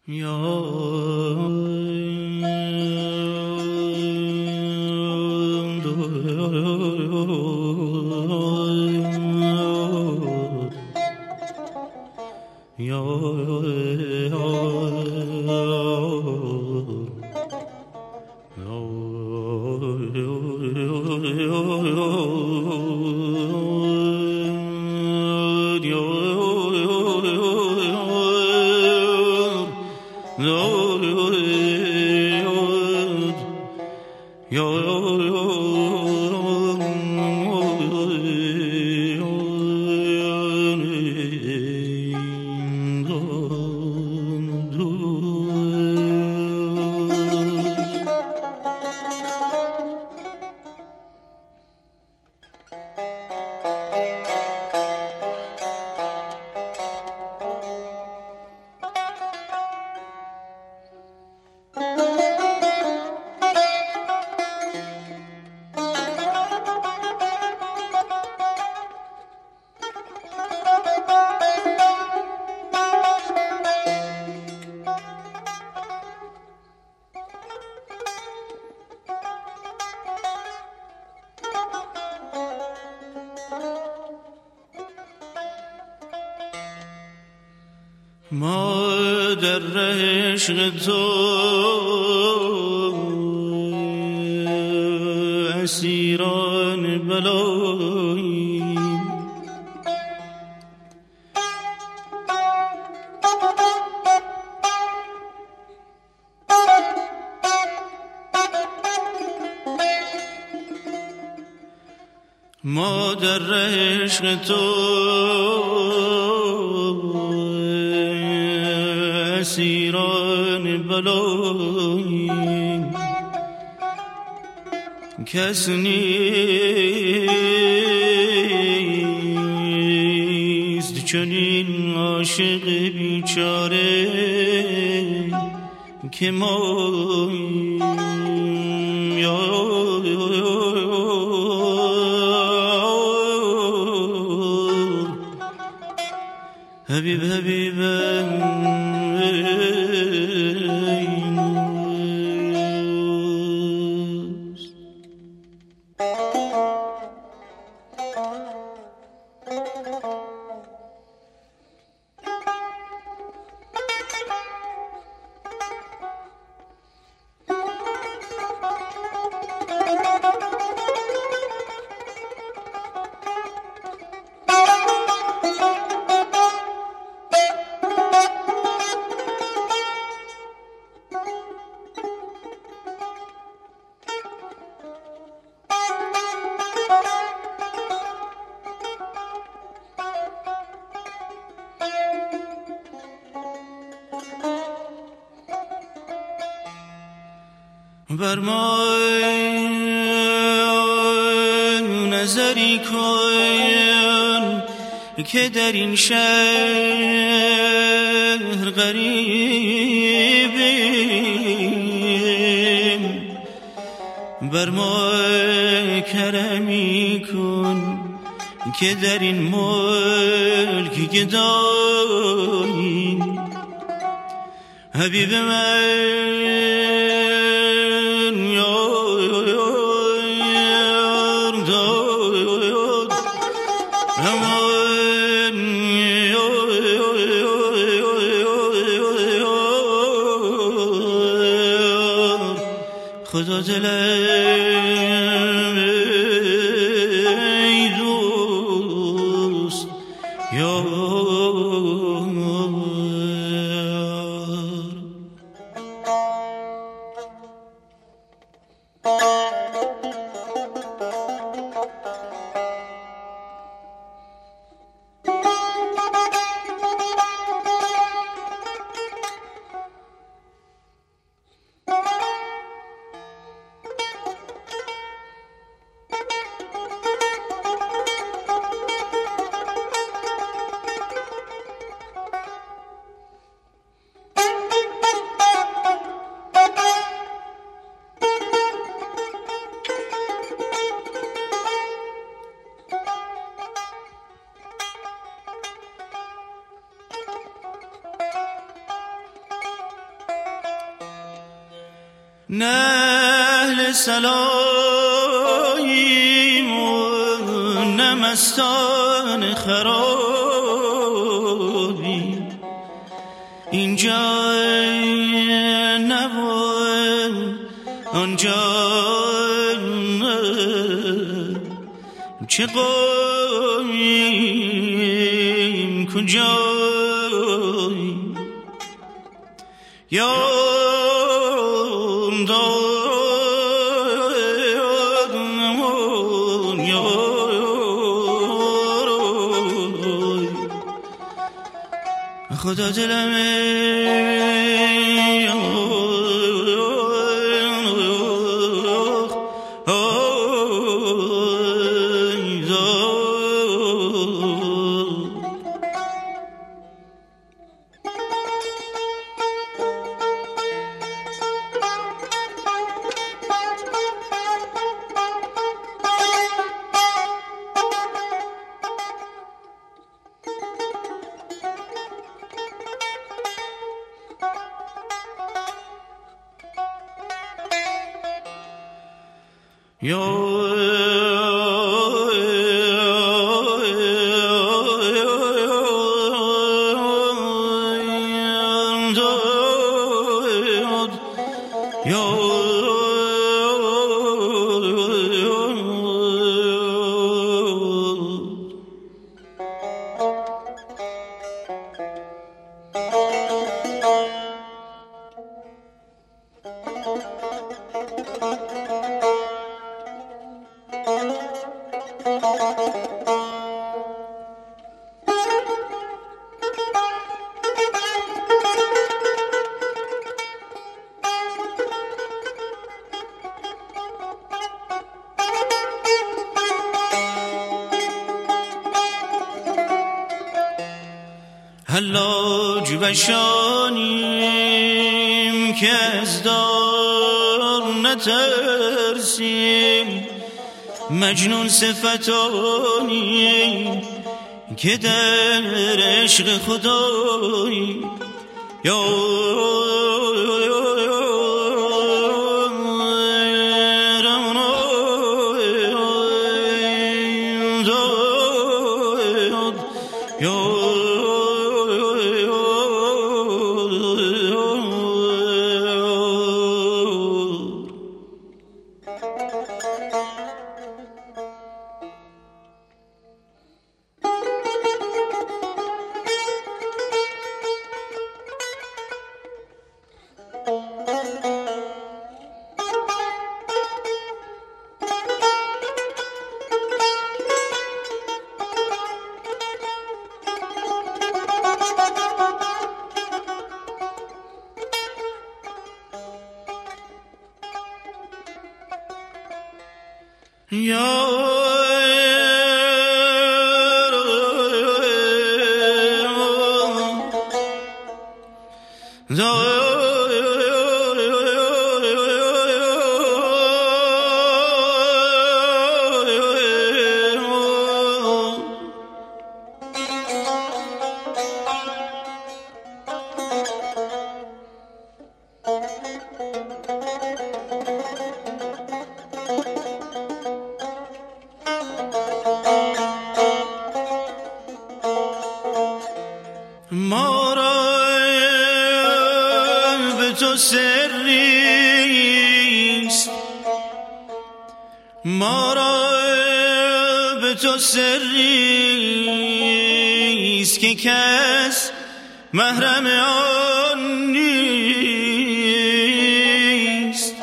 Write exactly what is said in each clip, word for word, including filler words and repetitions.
ما در عشق تو اسیران بلاییم، ما در عشق تو اسیران بلاییم، کس نیست چنین عاشق بیچاره که ماییم. حبیب حبیبم بر ما نظری کن که در این شهر غریبیم، بر ما کرمی کن که در این ملک گداییم. حبیب من خدا دلم ای دوست یار. نه سلایم و نه مستان خرابی، اینجا نبود آنجا چه قویم کجایی یا خدا دلمه حلاج بشانیم که از دار نترسیم، مجنون صفتانیم که در عشق خداییم یا ما را به تو سریست، ما را به تو سریست که کس محرم آن نیست.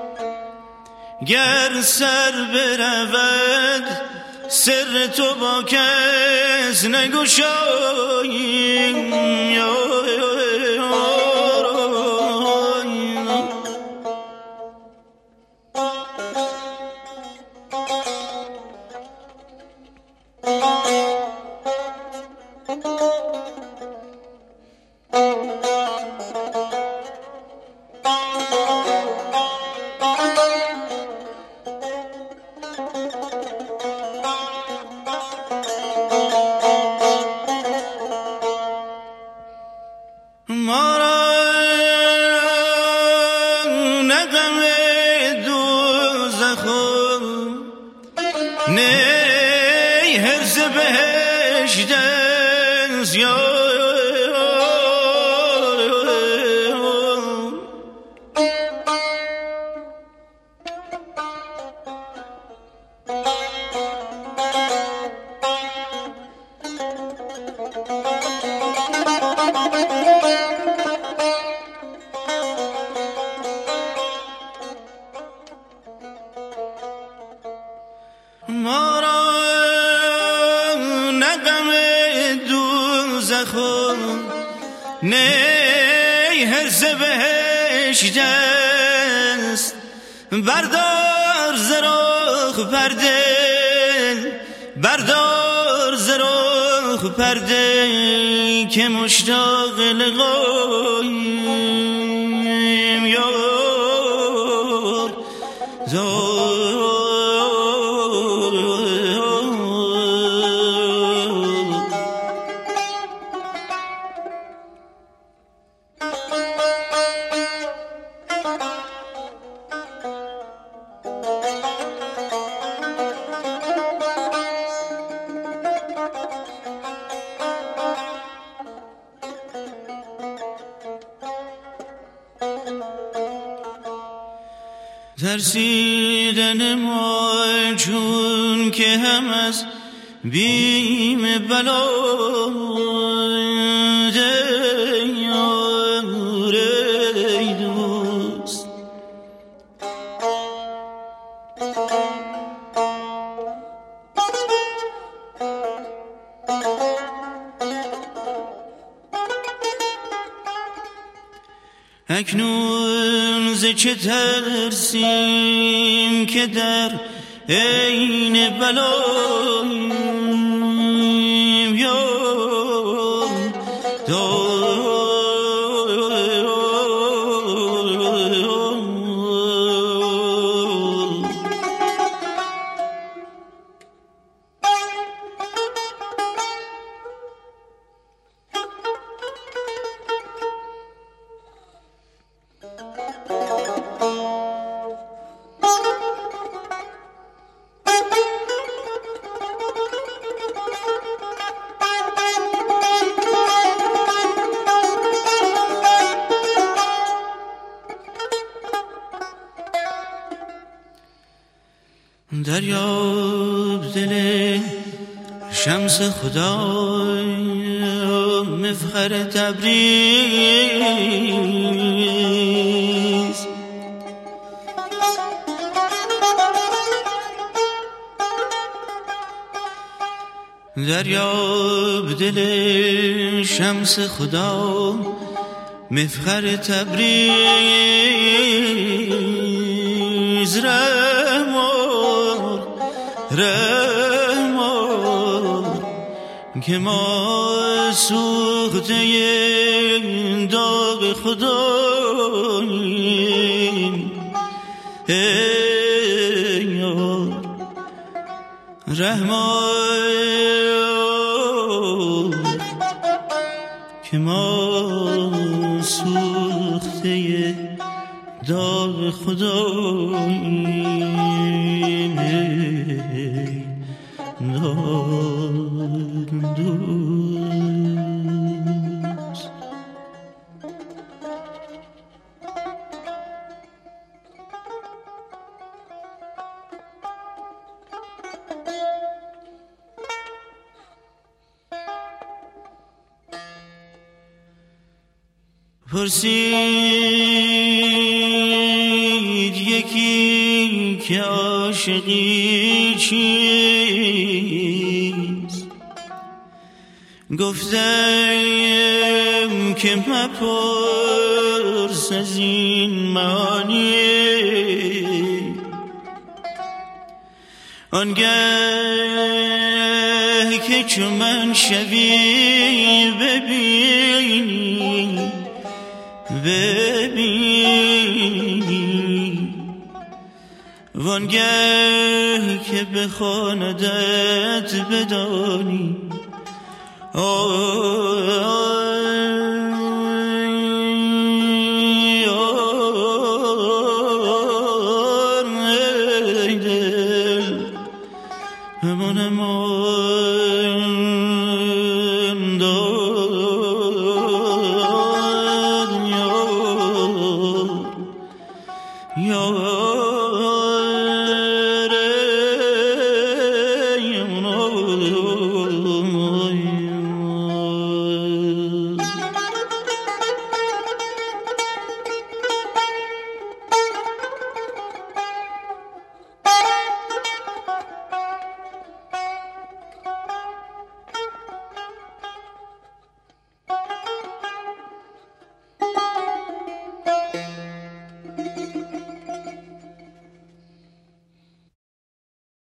گر سر برود سر تو با کس نگشاییم یا بهشت است یا ما را نغم دوزخ نه حرص بهشت است بردار ز رخ پرده بردار ز رخ پرده که مشتاق لقاییم یار ترسیدن ما چون که هم از بیم بلا دیار ای دوست اکنون ز چه ترسیم که در عین بلاییم یا دریاب دل شمس خدای مفخر تبریز دریاب دل شمس خدا مفخر تبریز رحمار رحمار که ما سوخته داغ خداییم ای یار رحمار که ما سوخته داغ خداییم ای دوست. پرسید یکی که عاشقی چیست گفتم که مپرس از این معنی آنگه که چون من شوی ببینی ببینی وانگه که بخواندت بدانی آه